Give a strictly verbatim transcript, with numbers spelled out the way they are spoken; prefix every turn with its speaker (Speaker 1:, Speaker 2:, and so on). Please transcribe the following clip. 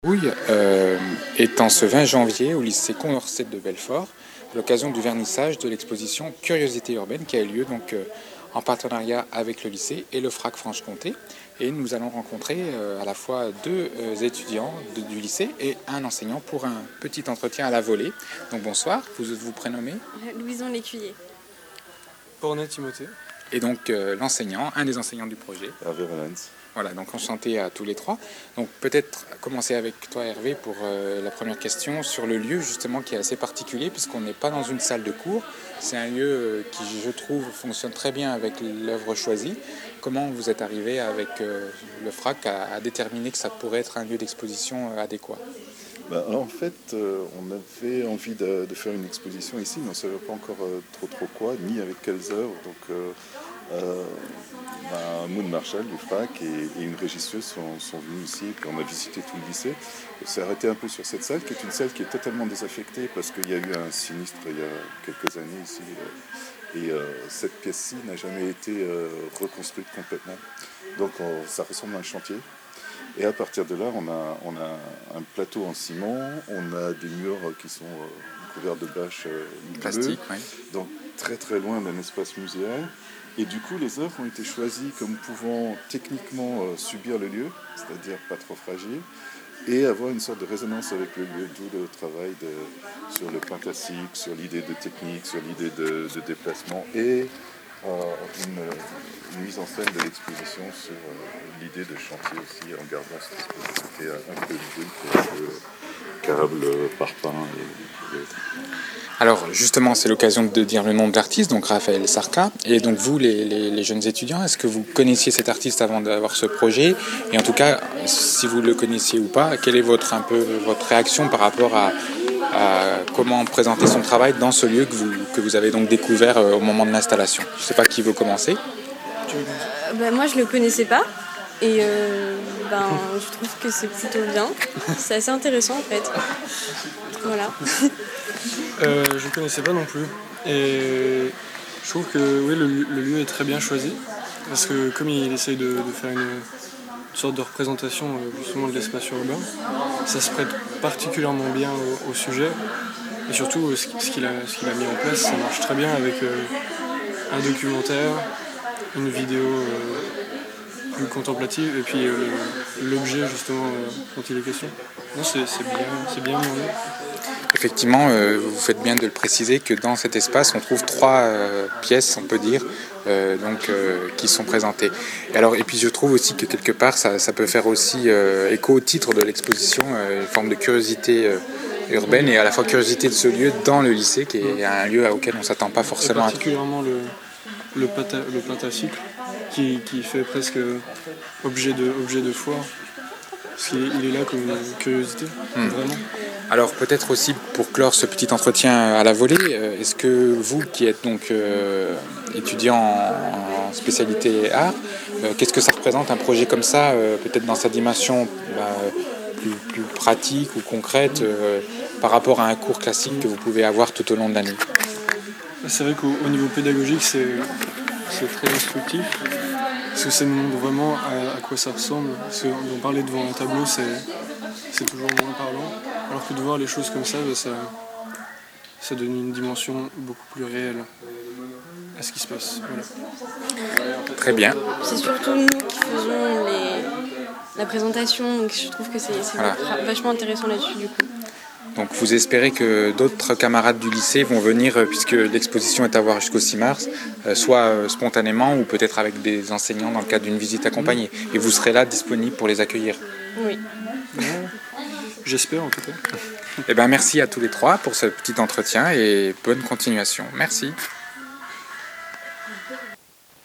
Speaker 1: Oui, euh, est en ce vingt janvier au lycée Condorcet de Belfort, à l'occasion du vernissage de l'exposition Curiosité urbaine qui a eu lieu donc, euh, en partenariat avec le lycée et le F R A C Franche-Comté. Et nous allons rencontrer euh, à la fois deux euh, étudiants de, du lycée et un enseignant pour un petit entretien à la volée. Donc bonsoir, vous vous prénommez
Speaker 2: Louison Lécuyer.
Speaker 3: Bornet Timothée.
Speaker 1: Et donc euh, l'enseignant, un des enseignants du projet.
Speaker 4: Hervé Valens.
Speaker 1: Voilà, donc enchanté à tous les trois. Donc peut-être commencer avec toi Hervé pour euh, la première question sur le lieu justement qui est assez particulier puisqu'on n'est pas dans une salle de cours. C'est un lieu euh, qui je trouve fonctionne très bien avec l'œuvre choisie. Comment vous êtes arrivé avec euh, le F R A C à, à déterminer que ça pourrait être un lieu d'exposition euh, adéquat?
Speaker 4: Ben, en fait, euh, on avait envie de, de faire une exposition ici, mais on ne savait pas encore euh, trop trop quoi, ni avec quelles œuvres. Donc euh, euh, ben, Maud Marshall du F R A C et, et une régisseuse sont, sont venus ici, et puis on a visité tout le lycée. On s'est arrêté un peu sur cette salle, qui est une salle qui est totalement désaffectée, parce qu'il y a eu un sinistre il y a quelques années ici. Et euh, cette pièce-ci n'a jamais été euh, reconstruite complètement. Donc on, ça ressemble à un chantier. Et à partir de là, on a, on a un plateau en ciment, on a des murs qui sont euh, couverts de bâches euh,
Speaker 1: plastique, oui.
Speaker 4: Donc très très loin d'un espace muséal. Et du coup, les œuvres ont été choisies comme pouvant techniquement euh, subir le lieu, c'est-à-dire pas trop fragile, et avoir une sorte de résonance avec le lieu, d'où le travail de, sur le pentasique, sur l'idée de technique, sur l'idée de, de déplacement, et euh, une, une mise en scène de l'exposition sur euh, l'idée de chantier aussi, en gardant cette espèce de côté un peu ludique, un peu câble, parpaing et, et autres.
Speaker 1: Alors justement, c'est l'occasion de dire le nom de l'artiste, donc Raphaël Sarka. Et donc vous, les, les, les jeunes étudiants, est-ce que vous connaissiez cet artiste avant d'avoir ce projet? Et en tout cas, si vous le connaissiez ou pas, quelle est votre, un peu, votre réaction par rapport à, à comment présenter son travail dans ce lieu que vous, que vous avez donc découvert au moment de l'installation? Je ne sais pas qui veut commencer.
Speaker 2: Euh, bah, moi, je le connaissais pas. Et euh, ben, je trouve que c'est plutôt bien. C'est assez intéressant en fait. Voilà.
Speaker 3: Euh, je ne connaissais pas non plus. Et je trouve que oui, le, le lieu est très bien choisi. Parce que comme il essaye de, de faire une, une sorte de représentation justement de l'espace urbain, ça se prête particulièrement bien au, au sujet. Et surtout, ce, ce qu'il a, ce qu'il a mis en place, ça marche très bien avec euh, un documentaire, une vidéo euh, plus contemplative et puis euh, l'objet justement euh, dont il est question. Non, c'est, c'est bien, c'est bien monté.
Speaker 1: Effectivement, euh, vous faites bien de le préciser que dans cet espace, on trouve trois euh, pièces, on peut dire, euh, donc, euh, qui sont présentées. Et, alors, et puis je trouve aussi que quelque part, ça, ça peut faire aussi euh, écho au titre de l'exposition, euh, une forme de curiosité euh, urbaine et à la fois curiosité de ce lieu dans le lycée, qui est un lieu auquel on ne s'attend pas forcément.
Speaker 3: Et particulièrement le, le, pata, le pentacycle, qui, qui fait presque objet de, objet de foire. Parce qu'il est là comme une curiosité, hmm. vraiment.
Speaker 1: Alors peut-être aussi pour clore ce petit entretien à la volée, est-ce que vous qui êtes donc euh, étudiant en, en spécialité art, euh, qu'est-ce que ça représente un projet comme ça, euh, peut-être dans sa dimension bah, plus, plus pratique ou concrète euh, par rapport à un cours classique que vous pouvez avoir tout au long de l'année?
Speaker 3: C'est vrai qu'au niveau pédagogique, c'est, c'est très instructif. Parce que ça nous montre vraiment à, à quoi ça ressemble. Parce qu'on parler devant un tableau, c'est, c'est toujours moins parlant. Alors que de voir les choses comme ça, ça, ça donne une dimension beaucoup plus réelle à ce qui se passe. Voilà.
Speaker 1: Très bien.
Speaker 2: C'est surtout nous qui faisons les, la présentation, donc je trouve que c'est, c'est voilà. vachement intéressant là-dessus du coup.
Speaker 1: Donc vous espérez que d'autres camarades du lycée vont venir, puisque l'exposition est à voir jusqu'au six mars, soit spontanément ou peut-être avec des enseignants dans le cadre d'une visite accompagnée. Et vous serez là disponible pour les accueillir?
Speaker 2: Oui.
Speaker 3: J'espère en tout cas.
Speaker 1: Eh bien, merci à tous les trois pour ce petit entretien et bonne continuation. Merci.